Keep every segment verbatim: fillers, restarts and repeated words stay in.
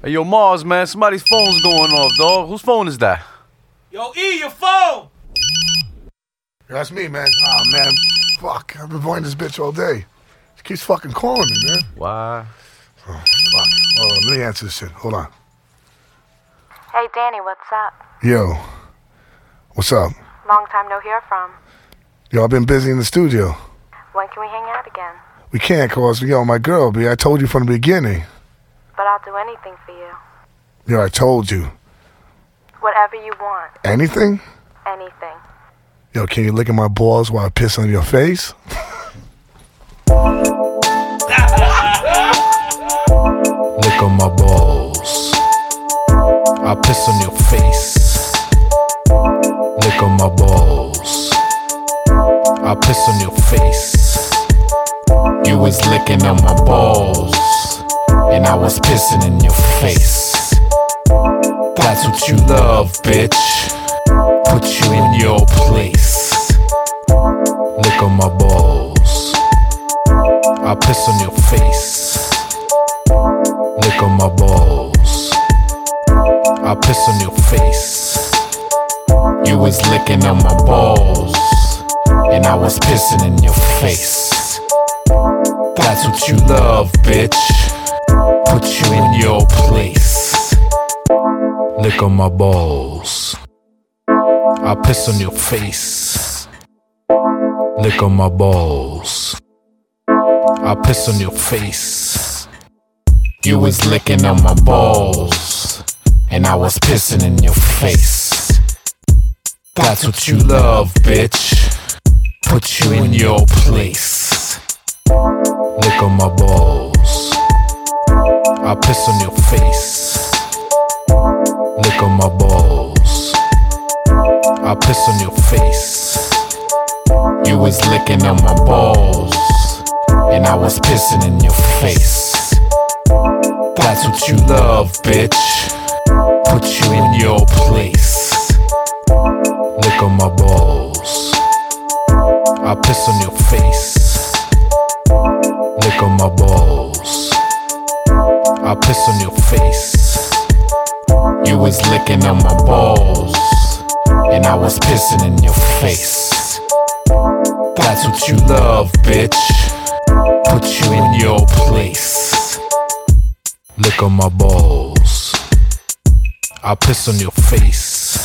Hey, yo, Mars, man, somebody's phone's going off, dog. Whose phone is that? Yo, E, your phone! That's me, man. Oh, man. Fuck. I've been avoiding this bitch all day. She keeps fucking calling me, man. Why? Oh, fuck. Hold on. Let me answer this shit. Hold on. Hey, Danny, what's up? Yo. What's up? Long time no hear from. Yo, I've been busy in the studio. When can we hang out again? We can't, cause, yo, my girl, B, I told you from the beginning. But I'll do anything for you. Yo, I told you. Whatever you want. Anything? Anything. Yo, can you lick at my balls while I piss on your face? Lick on my balls. I piss on your face. Lick on my balls. I piss on your face. You was licking on my balls, and I was pissing in your face. That's what you love, bitch. Put you in your place. Lick on my balls. I piss on your face. Lick on my balls. I piss on your face. You was licking on my balls, and I was pissing in your face. That's what you love, bitch. Put you in your place. Lick on my balls. I piss on your face. Lick on my balls. I piss on your face. You was licking on my balls, and I was pissing in your face. That's what you love, bitch. Put you in your place. Lick on my balls. I piss on your face. Lick on my balls. I piss on your face. You was licking on my balls, and I was pissing in your face. That's what you love, bitch. Put you in your place. Lick on my balls. I piss on your face. Lick on my balls. I piss on your face. You was licking on my balls, and I was pissing in your face. That's what you love, bitch. Put you in your place. Lick on my balls. I piss on your face.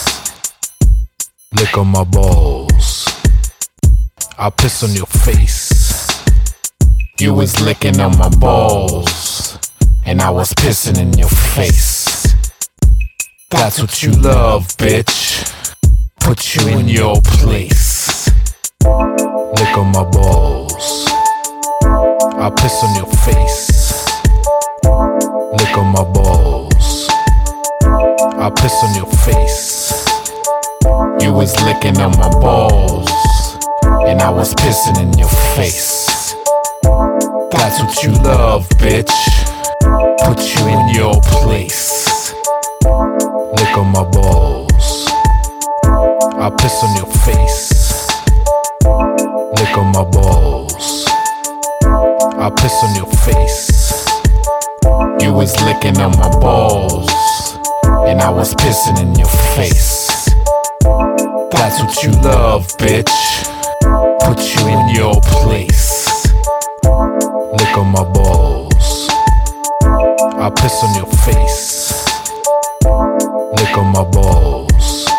Lick on my balls. I piss on your face. You was licking on my balls, and I was pissing in your face. That's what you love, bitch. Put you in your place. Lick on my balls. I piss on your face. Lick on my balls. I piss on your face. You was licking on my balls, and I was pissing in your face. That's what you love, bitch. Put you in your place. Lick on my balls. I piss on your face. Lick on my balls. I piss on your face. You was licking on my balls, and I was pissing in your face. That's what you love, bitch. Put you in your place. Lick on my balls. I piss on your face. Lick on my balls.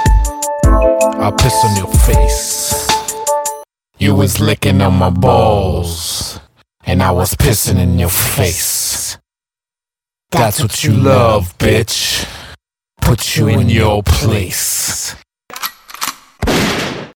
I piss on your face. You was licking on my balls, and I was pissing in your face. That's what you love, bitch. Put you in your place.